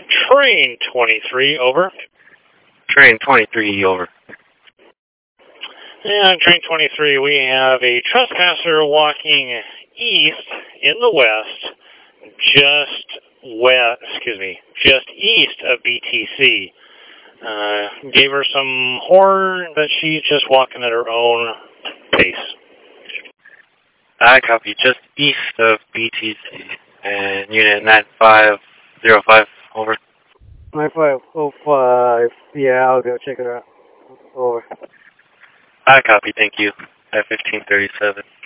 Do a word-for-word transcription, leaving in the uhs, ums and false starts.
Train twenty-three, over. Train twenty-three, over. And Train twenty-three, we have a trespasser walking east in the west, just west, excuse me, just east of B T C. Uh, gave her some horror, but she's just walking at her own pace. I copy, just east of B T C. And unit nine five zero five, over. nine five oh five, yeah, I'll go check it out. Over. I copy, thank you. At fifteen thirty-seven.